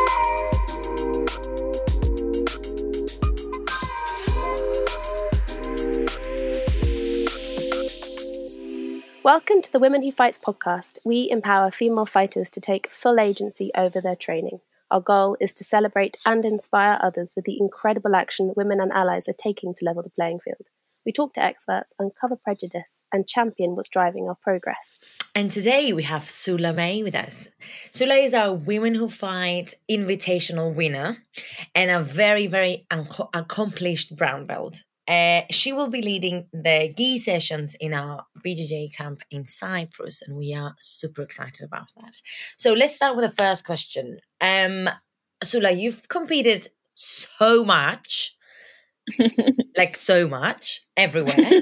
Welcome to the Women Who Fights podcast. We empower female fighters to take full agency over their training. Our goal is to celebrate and inspire others with the incredible action that women and allies are taking to level the playing field. We talk to experts, uncover prejudice, and champion what's driving our progress. And today we have Sula May with us. Sula is our Women Who Fight Invitational winner and a very, very accomplished brown belt. She will be leading the GI sessions in our BJJ camp in Cyprus, and we are super excited about that. So let's start with the first question. Sula, you've competed so much, like so much, everywhere.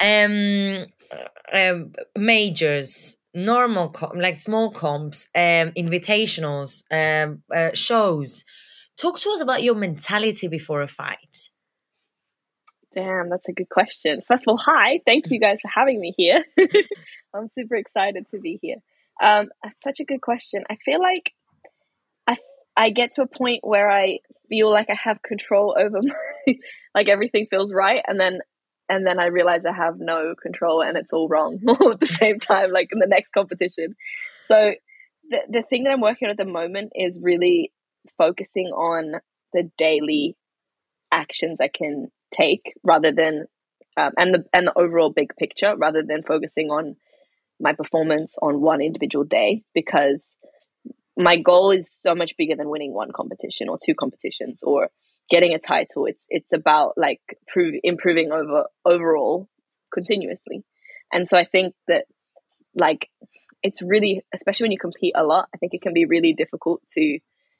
Majors, normal, like small comps, invitationals, shows. Talk to us about your mentality before a fight. Damn, that's a good question. First of all, hi. Thank you guys for having me here. I'm super excited to be here. That's such a good question. I feel like I get to a point where I feel like I have control over like everything feels right, and then I realize I have no control and it's all wrong all at the same time, like in the next competition. So the thing that I'm working on at the moment is really focusing on the daily actions I can take rather than and the overall big picture, rather than focusing on my performance on one individual day, because my goal is so much bigger than winning one competition or two competitions or getting a title. It's about like improving overall continuously. And so I think that like it's really, especially when you compete a lot, I think it can be really difficult to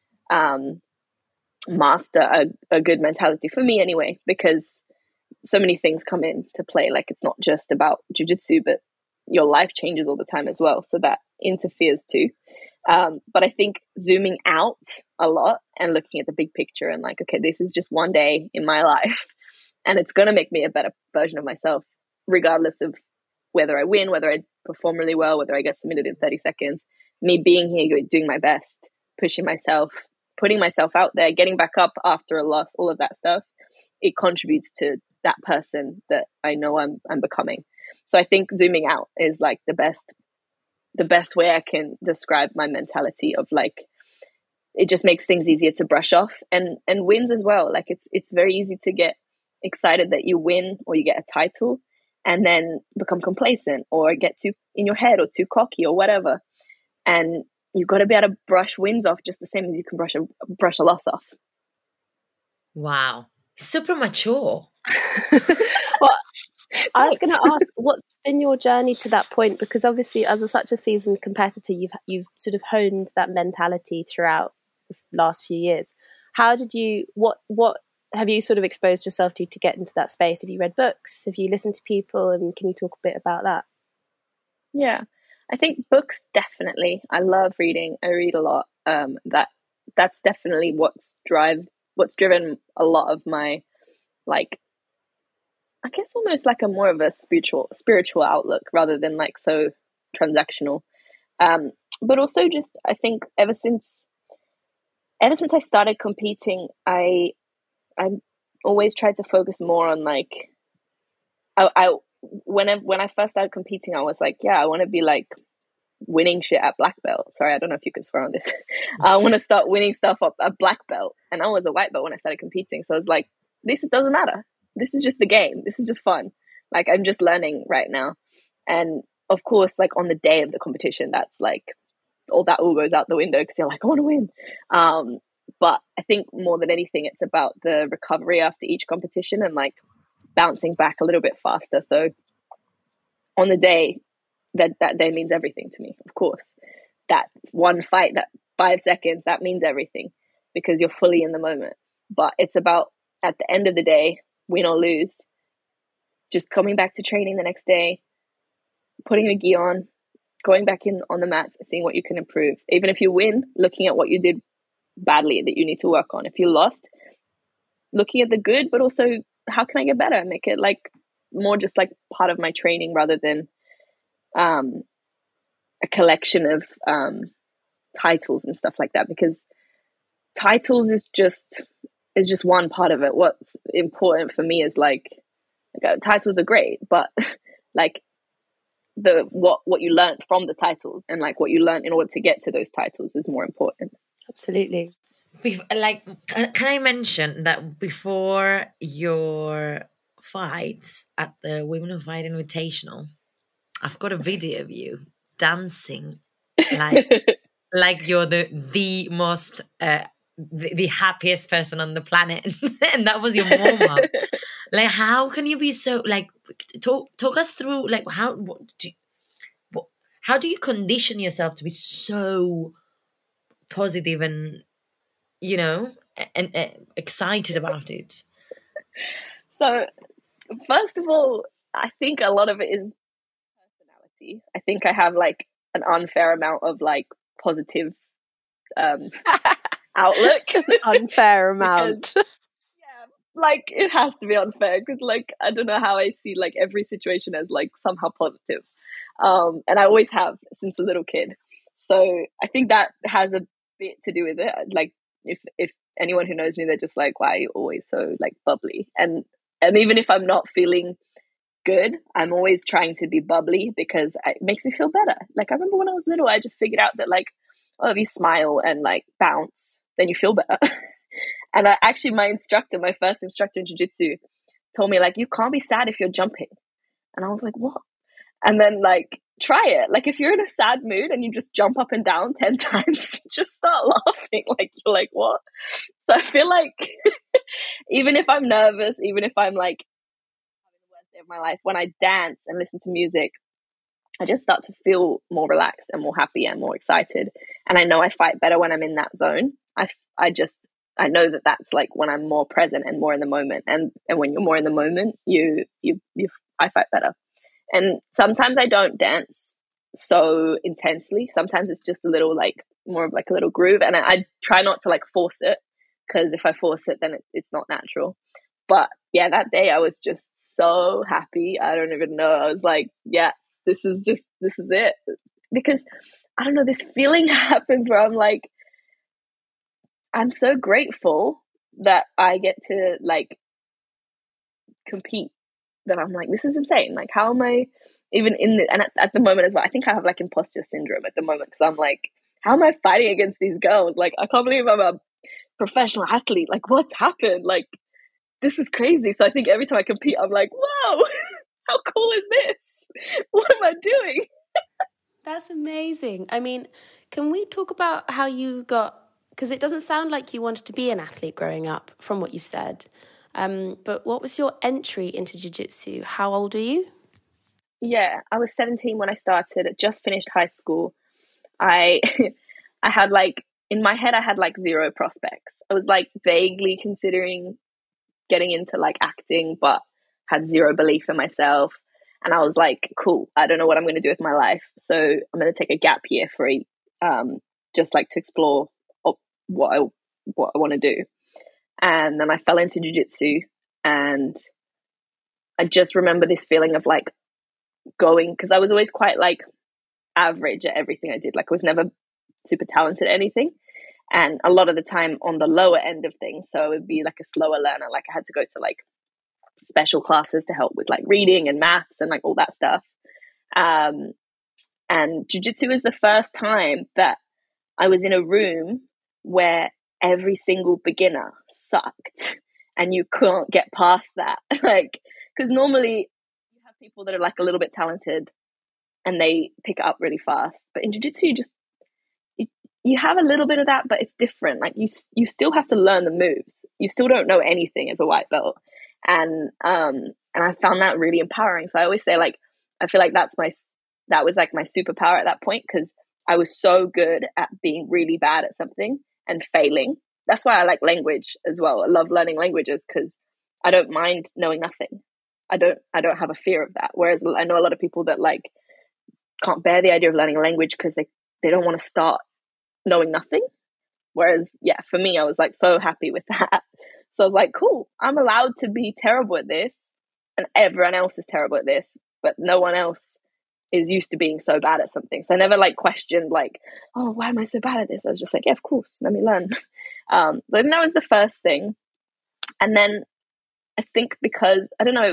master a good mentality, for me anyway, because so many things come into play. Like it's not just about jiu-jitsu, but your life changes all the time as well, so that interferes too. But I think zooming out a lot and looking at the big picture and like, okay, this is just one day in my life and it's going to make me a better version of myself, regardless of whether I win, whether I perform really well, whether I get submitted in 30 seconds. Me being here, doing my best, pushing myself, putting myself out there, getting back up after a loss, all of that stuff, it contributes to that person that I know I'm becoming. So I think zooming out is like the best way I can describe my mentality of like, it just makes things easier to brush off, and wins as well. Like it's very easy to get excited that you win or you get a title and then become complacent or get too in your head or too cocky or whatever. And you've got to be able to brush wins off just the same as you can brush a loss off. Wow. Super mature. Well, I was going to ask, what's been your journey to that point? Because obviously, as such a seasoned competitor, you've sort of honed that mentality throughout the last few years. How did you? What have you sort of exposed yourself to get into that space? Have you read books? Have you listened to people? And can you talk a bit about that? Yeah, I think books, definitely. I love reading. I read a lot. That's definitely what's driven a lot of my, like, I guess almost like a more of a spiritual outlook rather than like so transactional. But also just, I think ever since I started competing, I always tried to focus more on like, when I first started competing, I was like, yeah, I want to be like winning shit at black belt. Sorry, I don't know if you can swear on this. I want to start winning stuff up at black belt. And I was a white belt when I started competing. So I was like, this doesn't matter. This is just the game. This is just fun. Like, I'm just learning right now. And of course, like on the day of the competition, that's like all that all goes out the window because you're like, I want to win. But I think more than anything, it's about the recovery after each competition and like bouncing back a little bit faster. So on the day, that day means everything to me. Of course, that one fight, that 5 seconds, that means everything because you're fully in the moment. But it's about at the end of the day, win or lose, just coming back to training the next day, putting a gi on, going back in on the mats, seeing what you can improve. Even if you win, looking at what you did badly that you need to work on. If you lost, looking at the good, but also how can I get better? Make it like more just like part of my training rather than a collection of titles and stuff like that. Because titles is just one part of it. What's important for me is like titles are great, but like what you learned from the titles and like what you learned in order to get to those titles is more important. Absolutely. Like, can I mention that before your fights at the Women Who Fight Invitational, I've got a video of you dancing like you're the most the happiest person on the planet, and that was your warm-up. Like, how can you be so like? Talk us through like how do you condition yourself to be so positive and and excited about it? So, first of all, I think a lot of it is personality. I think I have like an unfair amount of like positive outlook. Unfair amount. Because, yeah, like it has to be unfair because like I don't know how I see like every situation as like somehow positive. And I always have since a little kid. So I think that has a bit to do with it. Like if anyone who knows me, they're just like, why are you always so like bubbly? And even if I'm not feeling good, I'm always trying to be bubbly because it makes me feel better. Like I remember when I was little, I just figured out that like, oh, if you smile and like bounce, then you feel better. And my first instructor in jiu-jitsu told me like, you can't be sad if you're jumping. And I was like, what? And then like, try it. Like if you're in a sad mood and you just jump up and down 10 times, just start laughing. Like you're like, what? So I feel like even if I'm nervous, even if I'm like having the worst day of my life, when I dance and listen to music, I just start to feel more relaxed and more happy and more excited. And I know I fight better when I'm in that zone. I know that that's like when I'm more present and more in the moment. And when you're more in the moment, I fight better. And sometimes I don't dance so intensely. Sometimes it's just a little like more of like a little groove. And I try not to like force it because if I force it, then it's not natural. But yeah, that day I was just so happy. I don't even know. I was like, yeah, this is it. Because I don't know, this feeling happens where I'm like, I'm so grateful that I get to like compete, that I'm like, this is insane. Like, how am I even at the moment as well, I think I have like imposter syndrome at the moment because I'm like, how am I fighting against these girls? Like, I can't believe I'm a professional athlete. Like, what's happened? Like, this is crazy. So I think every time I compete, I'm like, whoa, how cool is this? What am I doing? That's amazing. I mean, can we talk about how you got, because it doesn't sound like you wanted to be an athlete growing up from what you said. But what was your entry into jiu-jitsu? How old are you? Yeah, I was 17 when I started. I just finished high school. I had like, in my head, I had like zero prospects. I was like vaguely considering getting into like acting, but had zero belief in myself. And I was like, cool, I don't know what I'm going to do with my life. So I'm going to take a gap year for just like to explore what I want to do. And then I fell into jiu-jitsu, and I just remember this feeling of like going, because I was always quite like average at everything I did. Like I was never super talented at anything. And a lot of the time on the lower end of things. So it would be like a slower learner. Like I had to go to like special classes to help with like reading and maths and like all that stuff. And jiu-jitsu was the first time that I was in a room where every single beginner sucked and you can't get past that. Like, because normally you have people that are like a little bit talented and they pick it up really fast. But in jiu-jitsu, you have a little bit of that, but it's different. Like you still have to learn the moves. You still don't know anything as a white belt. And I found that really empowering. So I always say like, I feel like that was like my superpower at that point, because I was so good at being really bad at something and failing. That's why I like language as well. I love learning languages because I don't mind knowing nothing. I don't have a fear of that. Whereas I know a lot of people that like can't bear the idea of learning a language because they don't want to start knowing nothing. Whereas, yeah, for me, I was like so happy with that. So I was like, cool, I'm allowed to be terrible at this and everyone else is terrible at this, but no one else is used to being so bad at something. So I never like questioned like, oh, why am I so bad at this? I was just like, yeah, of course, let me learn. So that was the first thing. And then I think because, I don't know,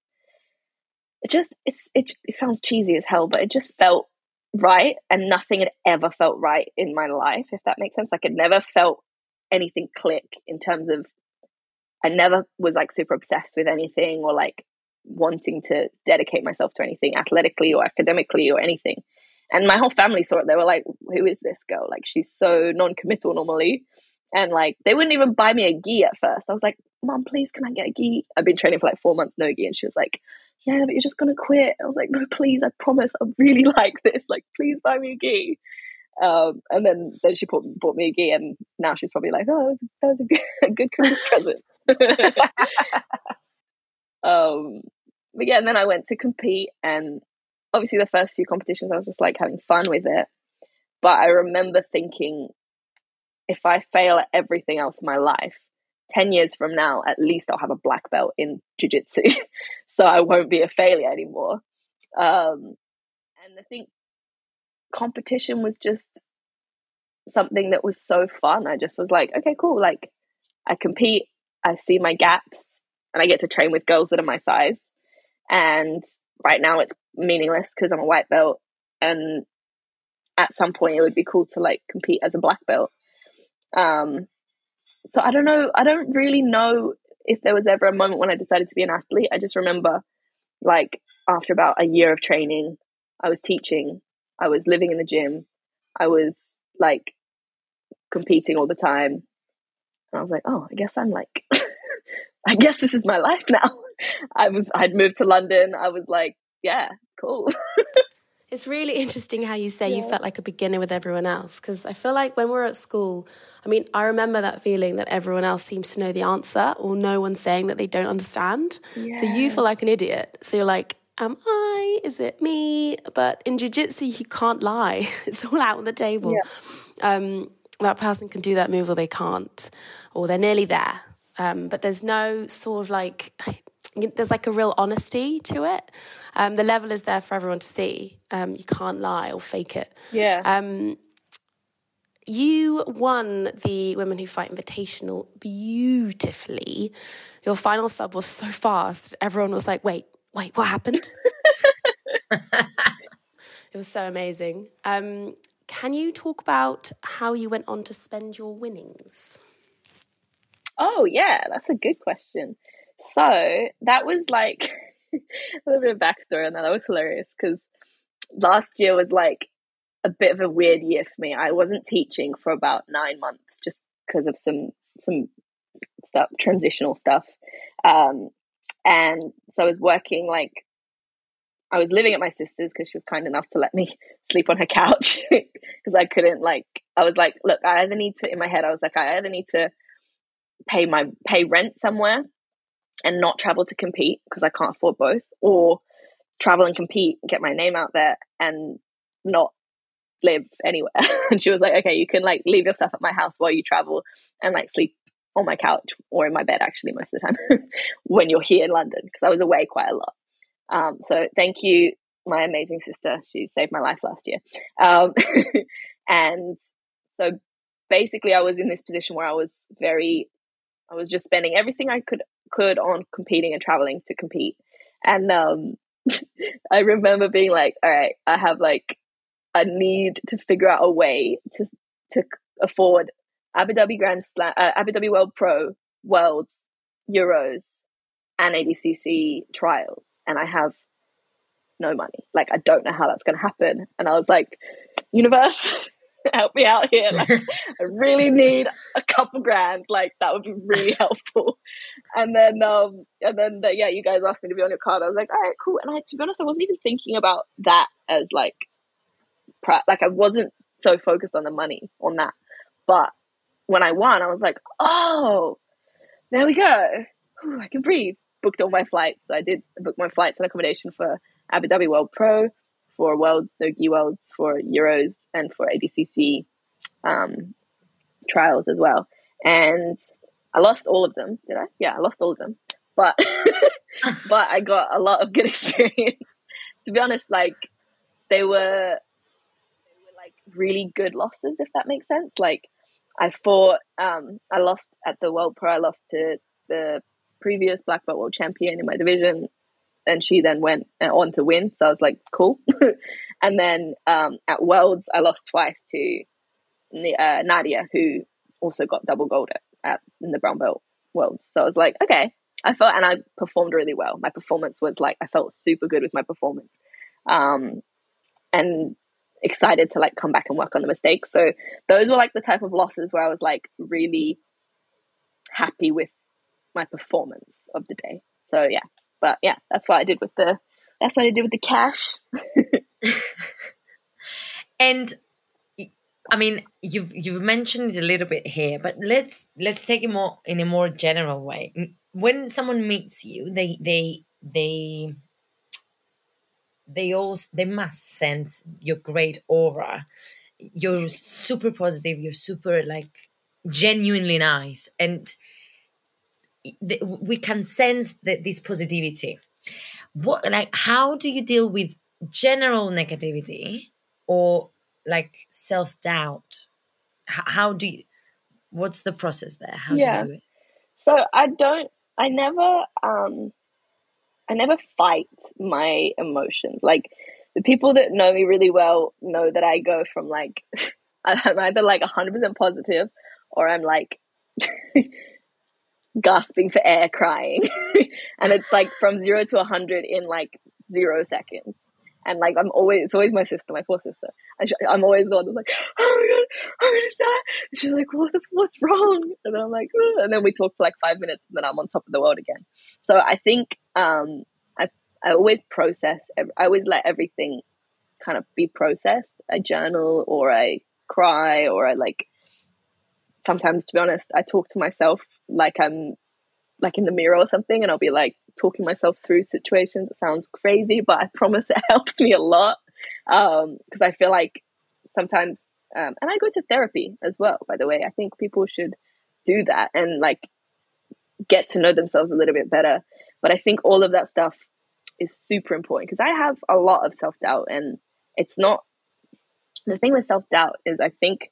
it sounds cheesy as hell, but it just felt right, and nothing had ever felt right in my life, if that makes sense. Like, it never felt anything click in terms of, I never was like super obsessed with anything or like wanting to dedicate myself to anything athletically or academically or anything. And my whole family saw it. They were like, who is this girl? Like, she's so non-committal normally. And like, they wouldn't even buy me a gi at first. I was like, Mom, please, can I get a gi? I've been training for like 4 months, no gi. And she was like, yeah, but you're just going to quit. I was like, no, please, I promise, I really like this. Like, please buy me a gi. And then she bought me a gi, and now she's probably like, oh, that was a good Christmas present. But yeah, and then I went to compete, and obviously the first few competitions I was just like having fun with it. But I remember thinking, if I fail at everything else in my life, 10 years from now, at least I'll have a black belt in jiu-jitsu. So I won't be a failure anymore. And I think competition was just something that was so fun. I just was like, okay, cool. Like, I compete, I see my gaps, and I get to train with girls that are my size. And right now it's meaningless because I'm a white belt, and at some point it would be cool to like compete as a black belt. So I don't know. I don't really know if there was ever a moment when I decided to be an athlete. I just remember, like, after about a year of training, I was teaching, I was living in the gym, I was like competing all the time. And I was like, oh, I guess I'm like, I guess this is my life now. I'd moved to London. I was like, yeah, cool. It's really interesting how you say you felt like a beginner with everyone else, because I feel like when we're at school, I mean, I remember that feeling that everyone else seems to know the answer, or no one's saying that they don't understand. Yeah. So you feel like an idiot. So you're like, am I? Is it me? But in jiu-jitsu, you can't lie. It's all out on the table. Yeah. That person can do that move or they can't, or they're nearly there. But there's no sort of like... there's like a real honesty to it. The level is there for everyone to see. You can't lie or fake it. Yeah. You won the Women Who Fight Invitational beautifully. Your final sub was so fast. Everyone was like, wait, what happened? It was so amazing. Can you talk about how you went on to spend your winnings? Oh, yeah, that's a good question. So that was like a little bit of backstory on that. That was hilarious because last year was like a bit of a weird year for me. I wasn't teaching for about 9 months just because of some stuff, transitional stuff. And so I was working, like, I was living at my sister's because she was kind enough to let me sleep on her couch because I couldn't, like, I was like, look, I either need to, in my head, I was like, I either need to pay rent somewhere and not travel to compete because I can't afford both, or travel and compete and get my name out there and not live anywhere. And she was like, okay, you can like leave your stuff at my house while you travel and like sleep on my couch or in my bed actually most of the time when you're here in London, because I was away quite a lot. So thank you, my amazing sister. She saved my life last year. And so basically I was in this position where I was just spending everything I could on competing and traveling to compete. And I remember being like, all right, I need to figure out a way to afford Abu Dhabi Grand Slam, Abu Dhabi World Pro, Worlds, Euros, and ADCC trials. And I have no money. Like, I don't know how that's going to happen. And I was like, universe, help me out here. Like, I really need a couple grand. Like, that would be really helpful. And then you guys asked me to be on your card. I was like, all right, cool. And to be honest, I wasn't even thinking about that as like I wasn't so focused on the money on that. But when I won, I was like, oh, there we go. Whew, I can breathe. Booked all my flights. I booked my flights and accommodation for Abu Dhabi World Pro, for Worlds, Nogi Worlds, for Euros, and for ADCC trials as well. And I lost all of them. Did I? Yeah, I lost all of them. But but I got a lot of good experience. To be honest, like, they were like really good losses, if that makes sense. Like I fought, I lost at the World Pro. I lost to the previous black belt world champion in my division, and she then went on to win. So I was like, cool. And then at Worlds, I lost twice to Nadia, who also got double gold in the brown belt Worlds. So I was like, okay. And I performed really well. My performance was like, I felt super good with my performance, and excited to like come back and work on the mistakes. So those were like the type of losses where I was like really happy with my performance of the day. So yeah, but yeah, that's what I did with the cash. And I mean, you've mentioned it a little bit here, but let's take it more in a more general way. When someone meets you, they must sense your great aura. You're super positive. You're super like genuinely nice, and we can sense this positivity. How do you deal with general negativity or like self-doubt? How do you? What's the process there? How do you do it? So I never fight my emotions. Like the people that know me really well know that I go from like, I'm either like 100% positive or I'm like gasping for air, crying. And it's like from 0 to 100 in like 0 seconds. And like it's always my sister, my poor sister. I'm always the one that's like, oh my God, I'm gonna die. And she's like, what's wrong? And then I'm like, oh. And then we talk for like 5 minutes, and then I'm on top of the world again. So I think I always I always let everything kind of be processed. I journal, or I cry, or I like, sometimes, to be honest, I talk to myself like I'm like in the mirror or something, and I'll be like talking myself through situations. It sounds crazy, but I promise it helps me a lot, because I feel like sometimes, and I go to therapy as well, by the way. I think people should do that and like get to know themselves a little bit better. But I think all of that stuff is super important, because I have a lot of self-doubt, and it's not, the thing with self-doubt is I think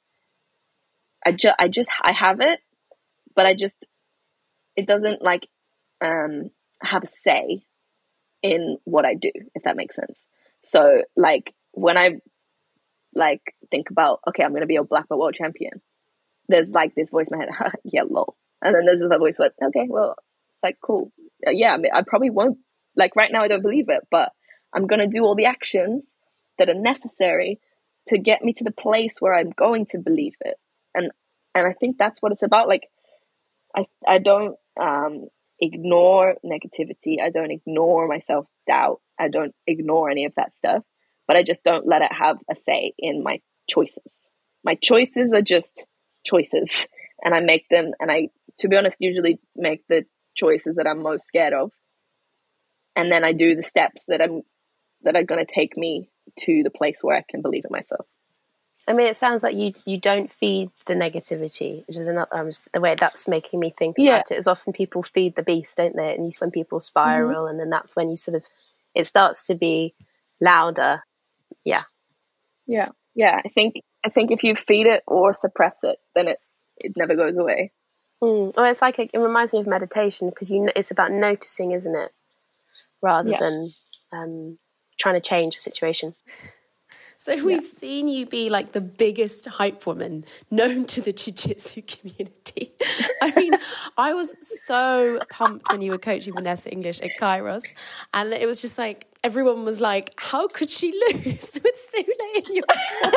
I have it, but it doesn't like have a say in what I do, if that makes sense. So like when I like think about, okay, I'm gonna be a black belt world champion, there's like this voice in my head, yeah, lol. And then there's this other voice like, okay, well, like cool, yeah, I mean, I probably won't, like right now I don't believe it, but I'm gonna do all the actions that are necessary to get me to the place where I'm going to believe it. And I think that's what it's about. Like I don't ignore negativity. I don't ignore my self-doubt. I don't ignore any of that stuff, but I just don't let it have a say in my choices. My choices are just choices, and I make them, and I, to be honest, usually make the choices that I'm most scared of. And then I do the steps that are going to take me to the place where I can believe in myself. I mean, it sounds like you don't feed the negativity, which is another, the way that's making me think about it is often people feed the beast, don't they? And when people spiral, and then that's when you sort of, it starts to be louder. Yeah. I think if you feed it or suppress it, then it never goes away. Well, it's like it reminds me of meditation, because it's about noticing, isn't it, rather than trying to change the situation. So we've seen you be like the biggest hype woman known to the jiu-jitsu community. I mean, I was so pumped when you were coaching Vanessa English at Kairos, and it was just like, everyone was like, how could she lose with Sule in your corner?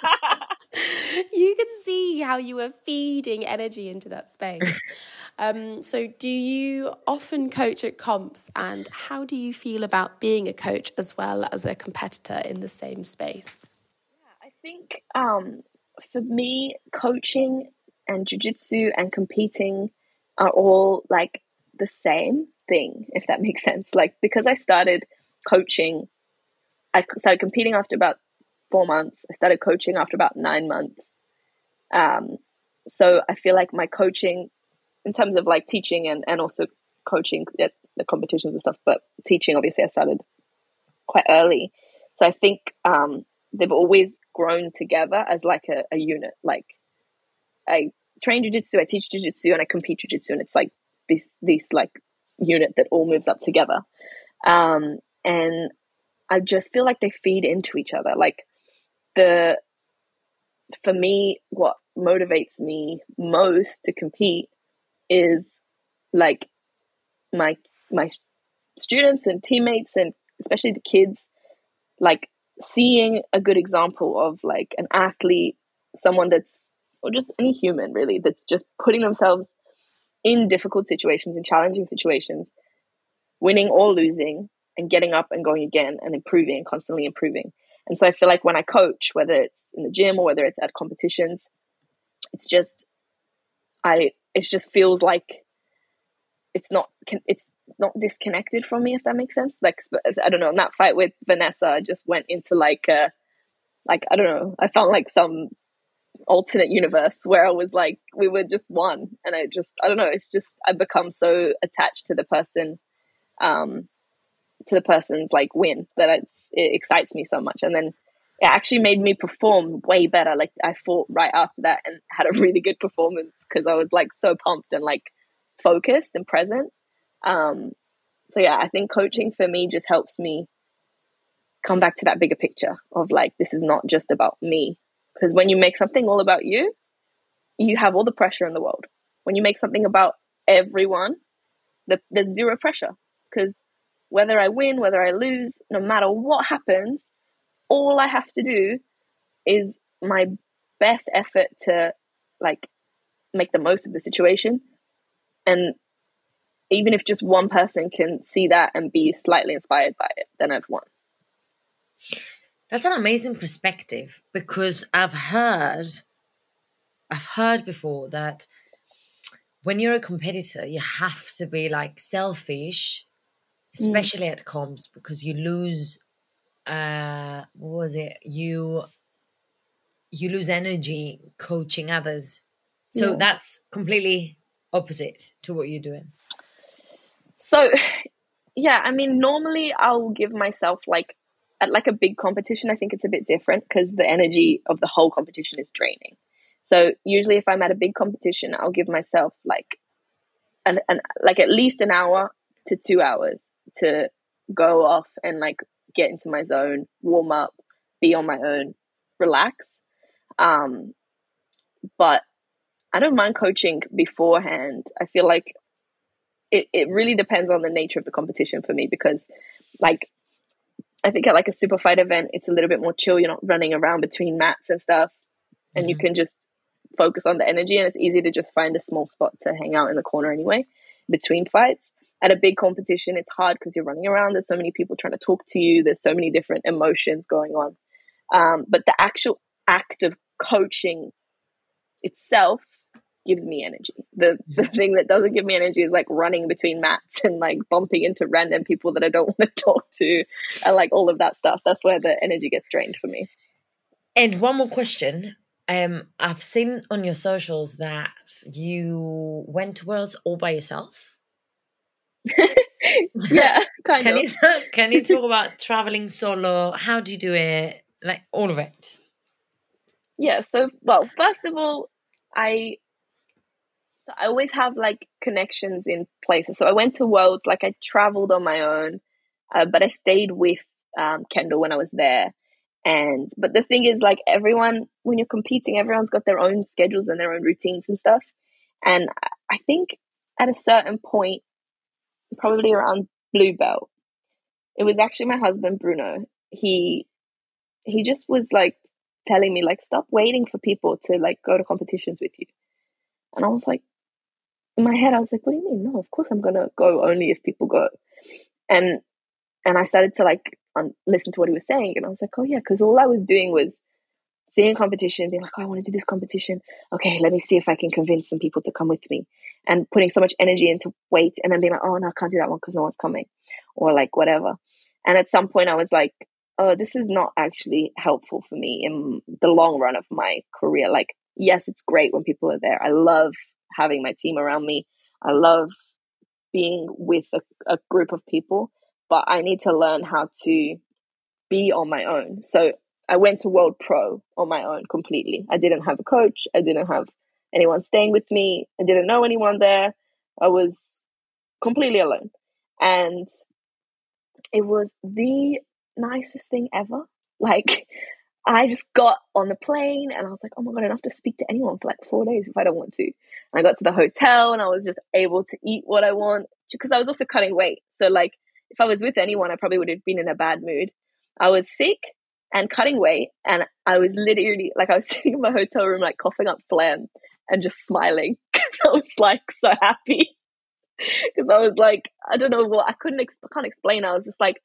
You could see how you were feeding energy into that space. So do you often coach at comps, and how do you feel about being a coach as well as a competitor in the same space? Yeah, I think for me, coaching and jiu-jitsu and competing are all like the same thing, if that makes sense. Like, because I started coaching, I started competing after about 4 months. I started coaching after about 9 months. So I feel like my coaching, in terms of like teaching and also coaching at the competitions and stuff, but teaching, obviously I started quite early. So I think they've always grown together as like a unit. Like I train jiu-jitsu, I teach jiu-jitsu, and I compete jiu-jitsu, and it's like this like unit that all moves up together. And I just feel like they feed into each other. Like for me, what motivates me most to compete is like my students and teammates, and especially the kids, like seeing a good example of like an athlete, someone that's, or just any human really, that's just putting themselves in difficult situations, in challenging situations, winning or losing, and getting up and going again and improving and constantly improving. And so I feel like when I coach, whether it's in the gym or whether it's at competitions, it just feels like it's not disconnected from me, if that makes sense. Like, I don't know, in that fight with Vanessa, I just went into like I don't know, I found like some alternate universe where I was like, we were just one. And I don't know, it's just, I've become so attached to the person, to the person's like win, that it excites me so much. And then it actually made me perform way better. Like I fought right after that and had a really good performance because I was like so pumped and like focused and present. So yeah, I think coaching for me just helps me come back to that bigger picture of like, this is not just about me. Because when you make something all about you, you have all the pressure in the world. When you make something about everyone, there's zero pressure. Because whether I win, whether I lose, no matter what happens, all I have to do is my best effort to like make the most of the situation. And even if just one person can see that and be slightly inspired by it, then I've won. That's an amazing perspective, because I've heard before that when you're a competitor, you have to be like selfish, especially at comps, because you lose you lose energy coaching others. So that's completely opposite to what you're doing. So yeah, I mean, normally I'll give myself like at like a big competition, I think it's a bit different because the energy of the whole competition is draining. So usually if I'm at a big competition, I'll give myself like like at least an hour to 2 hours to go off and like get into my zone, warm up, be on my own, relax. But I don't mind coaching beforehand. I feel like it really depends on the nature of the competition for me, because like I think at like a super fight event, it's a little bit more chill. You're not running around between mats and stuff, and you can just focus on the energy, and it's easy to just find a small spot to hang out in the corner anyway between fights. At a big competition, it's hard because you're running around. There's so many people trying to talk to you. There's so many different emotions going on. But the actual act of coaching itself gives me energy. The thing that doesn't give me energy is like running between mats and like bumping into random people that I don't want to talk to, and like all of that stuff. That's where the energy gets drained for me. And one more question. I've seen on your socials that you went to Worlds all by yourself. Yeah, kind of. Can you talk about traveling solo? How do you do it? Like all of it. Yeah. So, well, first of all, I always have like connections in places. So I went to Worlds, like I traveled on my own, but I stayed with Kendall when I was there. But the thing is, like everyone, when you're competing, everyone's got their own schedules and their own routines and stuff. And I think at a certain point, probably around blue belt, it was actually my husband, Bruno. He just was like telling me like, stop waiting for people to like go to competitions with you. And I was like, in my head, I was like, what do you mean? No, of course I'm going to go only if people go. And I started to like listen to what he was saying. And I was like, oh yeah, because all I was doing was seeing a competition, being like, oh, I want to do this competition. Okay, let me see if I can convince some people to come with me. And putting so much energy into weight, and then being like, oh no, I can't do that one because no one's coming. Or like whatever. And at some point I was like, oh, this is not actually helpful for me in the long run of my career. Like, yes, it's great when people are there. I love having my team around me. I love being with a group of people, but I need to learn how to be on my own. So I went to World Pro on my own completely. I didn't have a coach. I didn't have anyone staying with me. I didn't know anyone there. I was completely alone. And it was the nicest thing ever. Like, I just got on the plane and I was like, oh my God, I don't have to speak to anyone for like 4 days if I don't want to. And I got to the hotel and I was just able to eat what I want, because I was also cutting weight. So like, if I was with anyone, I probably would have been in a bad mood. I was sick and cutting weight, and I was literally like, I was sitting in my hotel room, like coughing up phlegm and just smiling because I was like so happy. Because I was like, I don't know what, I can't explain. I was just like,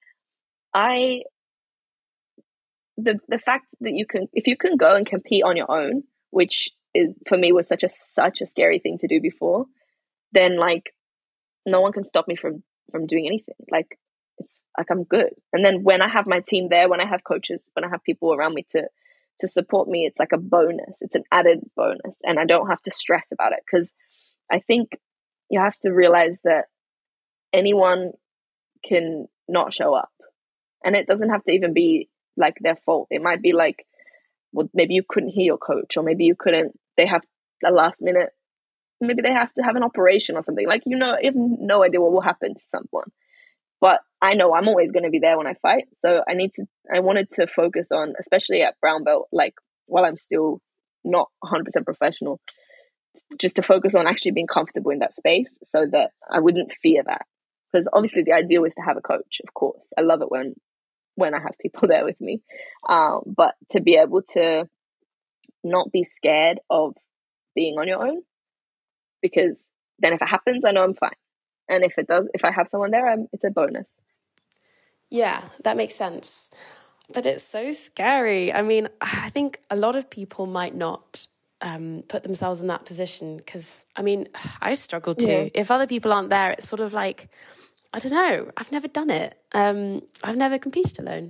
the fact that if you can go and compete on your own, which is for me was such a scary thing to do before, then like no one can stop me from doing anything. Like, it's like I'm good. And then when I have my team there, when I have coaches, when I have people around me to support me, it's like a bonus. It's an added bonus, and I don't have to stress about it, because I think you have to realize that anyone can not show up, and it doesn't have to even be like their fault. It might be like, well, maybe you couldn't hear your coach, or maybe they have a last minute, maybe they have to have an operation or something. Like, you have no idea what will happen to someone. But I know I'm always going to be there when I fight. So I wanted to focus on, especially at brown belt, like while I'm still not 100% professional, just to focus on actually being comfortable in that space so that I wouldn't fear that. Because obviously the ideal is to have a coach, of course. I love it when I have people there with me. But to be able to not be scared of being on your own, because then if it happens, I know I'm fine. And if I have someone there, it's a bonus. Yeah, that makes sense. But it's so scary. I mean, I think a lot of people might not put themselves in that position, because, I mean, I struggle too. Yeah. If other people aren't there, it's sort of like, I don't know, I've never done it. I've never competed alone.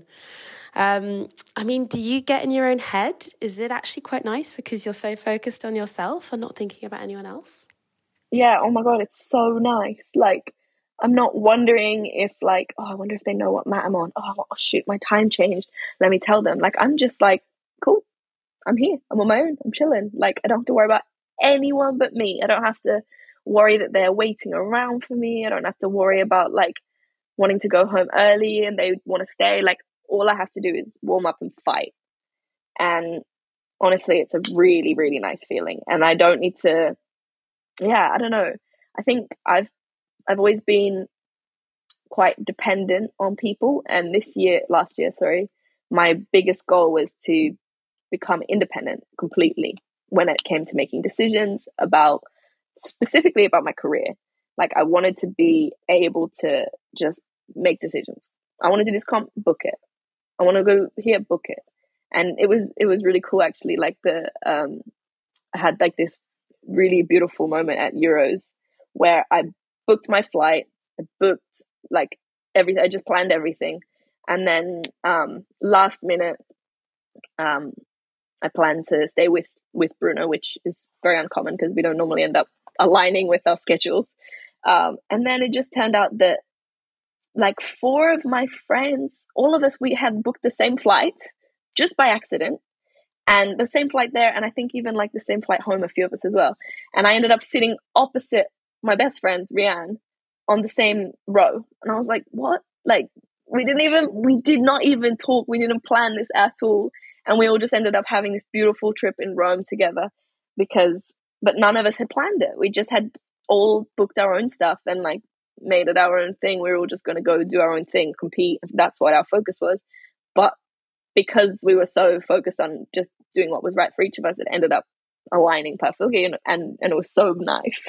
I mean, do you get in your own head? Is it actually quite nice because you're so focused on yourself and not thinking about anyone else? Yeah, oh my God, it's so nice. Like, I'm not wondering if like, oh, I wonder if they know what mat I'm on. Oh, shoot, my time changed. Let me tell them. Like, I'm just like, cool, I'm here. I'm on my own. I'm chilling. Like, I don't have to worry about anyone but me. I don't have to worry that they're waiting around for me. I don't have to worry about like wanting to go home early and they want to stay. Like, all I have to do is warm up and fight. And honestly, it's a really, really nice feeling. And I don't need to, I don't know. I think I've always been quite dependent on people. And last year, my biggest goal was to become independent completely when it came to making decisions specifically about my career. Like, I wanted to be able to just make decisions. I want to do this comp, book it. I want to go here, book it. And it was really cool, actually. Like I had like this really beautiful moment at Euros where I booked my flight. I booked like everything. I just planned everything. And then last minute, I planned to stay with Bruno, which is very uncommon because we don't normally end up aligning with our schedules. And then it just turned out that like 4 of my friends, all of us, we had booked the same flight just by accident, and the same flight there. And I think even like the same flight home, a few of us as well. And I ended up sitting opposite my best friend, Rianne, on the same row. And I was like, what? Like, we did not even talk. We didn't plan this at all. And we all just ended up having this beautiful trip in Rome together but none of us had planned it. We just had all booked our own stuff and like made it our own thing. We were all just going to go do our own thing, compete. That's what our focus was. But because we were so focused on just doing what was right for each of us, it ended up aligning perfectly, and it was so nice.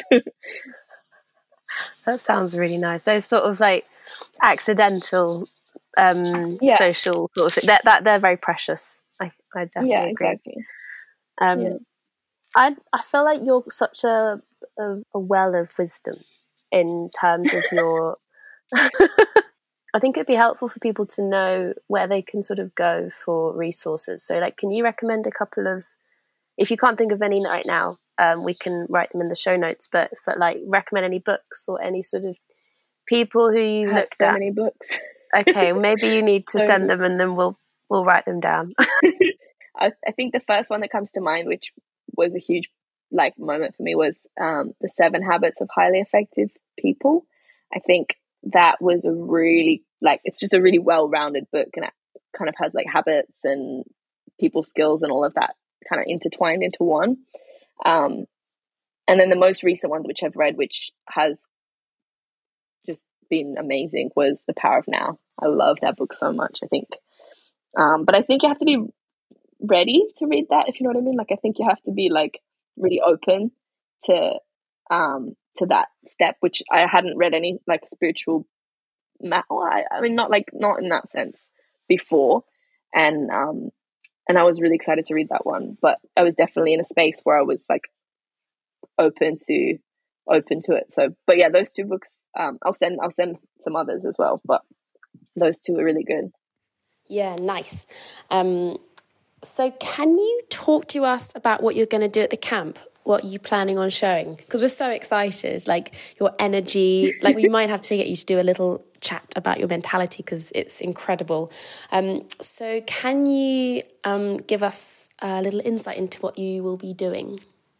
That sounds really nice. Those sort of like accidental social sort of thing, that they're very precious. I definitely agree. Exactly. I feel like you're such a well of wisdom in terms of your I think it'd be helpful for people to know where they can sort of go for resources. So like, can you recommend a couple of, if you can't think of any right now, we can write them in the show notes, but like recommend any books or any sort of people who you looked so at. many books. Okay, maybe you need to So- send them and then we'll write them down. I think the first one that comes to mind, which was a huge like moment for me, was the 7 Habits of Highly Effective People. I think that was a really it's just a really well-rounded book, and it kind of has like habits and people skills and all of that kind of intertwined into one. And then the most recent one, which I've read, which has just been amazing, was The Power of Now. I love that book so much. I think, but I think you have to be ready to read that, if you know what I mean. Like, I think you have to be like really open to that step, which I hadn't read any like spiritual I mean, not in that sense before, and I was really excited to read that one. But I was definitely in a space where I was like open to it. So, but yeah, those 2 books. I'll send some others as well, but those 2 are really good. Yeah, nice. So can you talk to us about what you're going to do at the camp? What are you planning on showing? Because we're so excited, like your energy, like we might have to get you to do a little chat about your mentality because it's incredible. So can you give us a little insight into what you will be doing?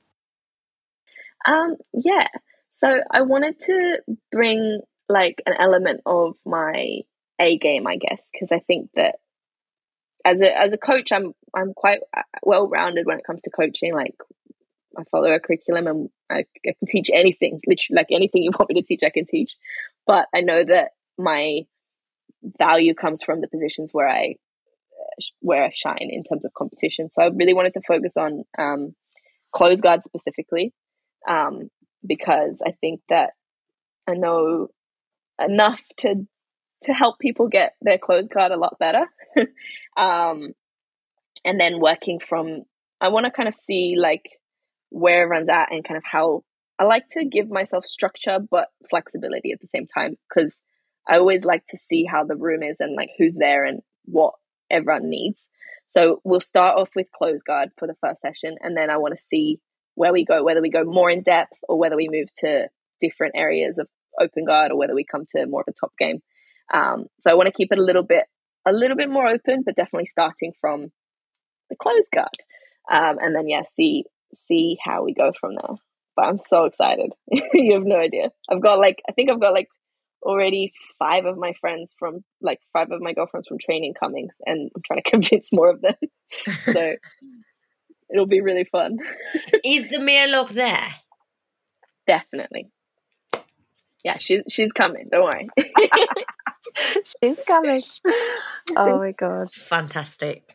Yeah. So I wanted to bring like an element of my A game, I guess, because I think that as a coach, I'm quite well rounded when it comes to coaching. Like, I follow a curriculum and I can teach anything, literally, like anything you want me to teach, I can teach. But I know that my value comes from the positions where I shine in terms of competition. So I really wanted to focus on close guard specifically, because I think that I know enough to help people get their close guard a lot better. And then working from, I want to kind of see like where everyone's at and kind of how I like to give myself structure but flexibility at the same time, because I always like to see how the room is and like who's there and what everyone needs. So we'll start off with close guard for the first session, and then I want to see where we go, whether we go more in depth or whether we move to different areas of open guard or whether we come to more of a top game. So I want to keep it a little bit more open, but definitely starting from the close guard, and then see how we go from there. But I'm so excited. You have no idea. I've got already 5 of my girlfriends from training coming, and I'm trying to convince more of them. So it'll be really fun. Is the Mirlock there? Definitely. Yeah, she's coming. Don't worry. She's coming. Oh my god. Fantastic.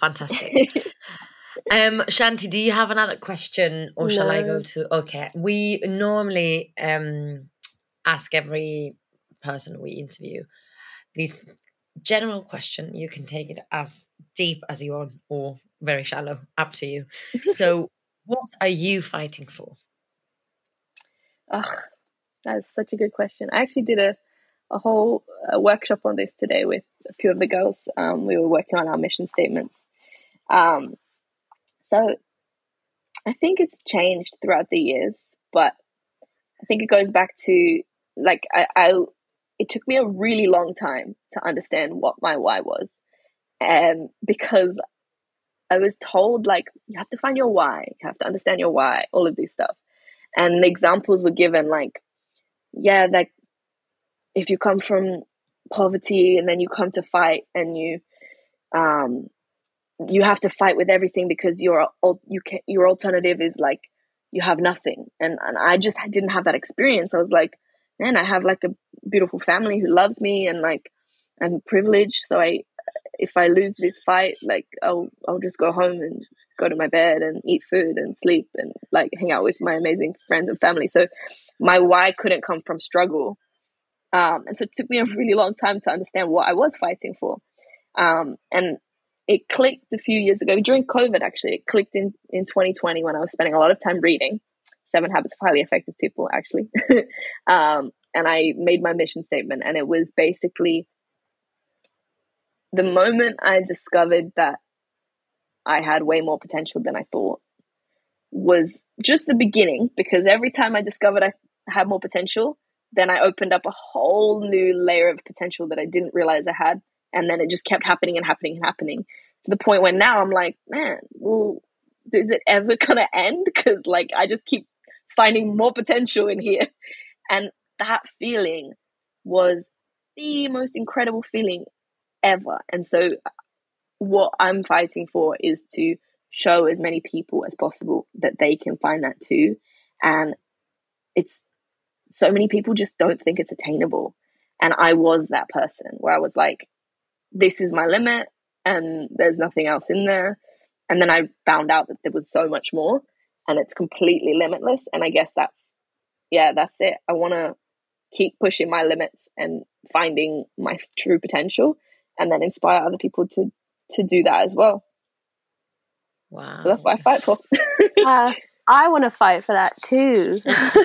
Shanti, do you have another question, or shall I go to? Okay, we normally ask every person we interview this general question. You can take it as deep as you want or very shallow, up to you. So what are you fighting for? That's such a good question. I actually did a whole workshop on this today with a few of the girls. We were working on our mission statements. So I think it's changed throughout the years, but I think it goes back to like it took me a really long time to understand what my why was, because I was told like you have to find your why, you have to understand your why, all of this stuff, and the examples were given like, yeah, like if you come from poverty and then you come to fight and you have to fight with everything because your alternative is like you have nothing, and I just didn't have that experience. I was like, man, I have like a beautiful family who loves me, and like I'm privileged, so if I lose this fight, like I'll just go home and go to my bed and eat food and sleep and like hang out with my amazing friends and family. So my why couldn't come from struggle, and so it took me a really long time to understand what I was fighting for, and it clicked a few years ago during COVID. Actually, it clicked in 2020 when I was spending a lot of time reading 7 Habits of Highly Effective People, actually. And I made my mission statement, and it was basically the moment I discovered that I had way more potential than I thought was just the beginning, because every time I discovered I had more potential, then I opened up a whole new layer of potential that I didn't realize I had. And then it just kept happening and happening and happening to the point where now I'm like, man, well, is it ever going to end? Because like, I just keep finding more potential in here. And that feeling was the most incredible feeling ever. And so what I'm fighting for is to show as many people as possible that they can find that too. And it's so many people just don't think it's attainable. And I was that person where I was like, this is my limit and there's nothing else in there. And then I found out that there was so much more and it's completely limitless. And I guess that's it. I want to keep pushing my limits and finding my true potential and then inspire other people to do that as well. Wow. So that's what I fight for. I want to fight for that too.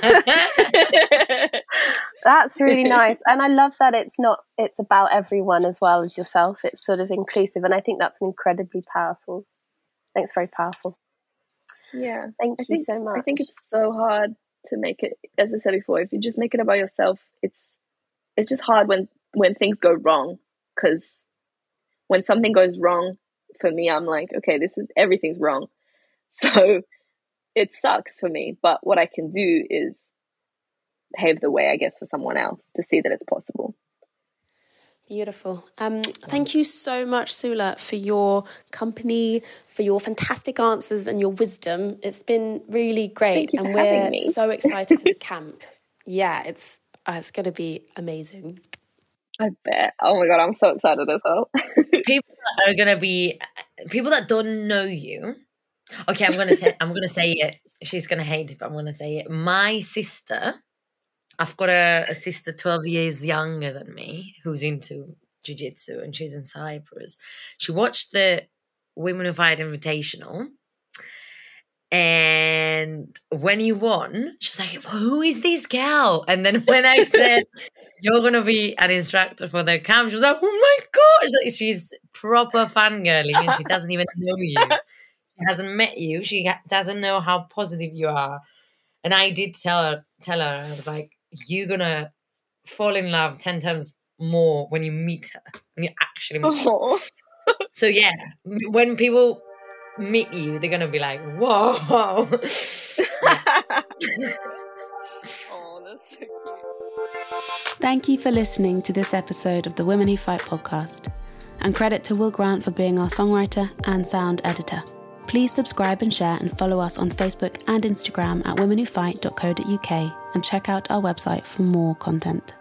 That's really nice. And I love that it's about everyone as well as yourself. It's sort of inclusive. And I think that's incredibly powerful. I think it's very powerful. Yeah. Thank you so much. I think it's so hard to make it, as I said before, if you just make it about yourself, it's just hard when things go wrong. Because when something goes wrong, for me, I'm like, okay, everything's wrong. So it sucks for me, but what I can do is pave the way, I guess, for someone else to see that it's possible. Beautiful. Thank you so much, Sula, for your company, for your fantastic answers and your wisdom. It's been really great, and we're so excited for the camp. Yeah, it's going to be amazing. I bet. Oh my God, I'm so excited as well. People that don't know you. Okay, I'm gonna say it. She's gonna hate it, but I'm gonna say it. My sister, I've got a sister 12 years younger than me who's into jiu-jitsu and she's in Cyprus. She watched the Women Who Fight Invitational, and when you won, she was like, who is this girl? And then when I said, you're going to be an instructor for the camp, she was like, oh my gosh. She's proper fangirling and she doesn't even know you. She hasn't met you. She doesn't know how positive you are. And I did tell her, I was like, you're going to fall in love 10 times more when you meet her, when you actually meet her. So yeah, when people meet you, they're going to be like, whoa. Oh, that's so cute. Thank you for listening to this episode of the Women Who Fight podcast. And credit to Will Grant for being our songwriter and sound editor. Please subscribe and share and follow us on Facebook and Instagram at womenwhofight.co.uk and check out our website for more content.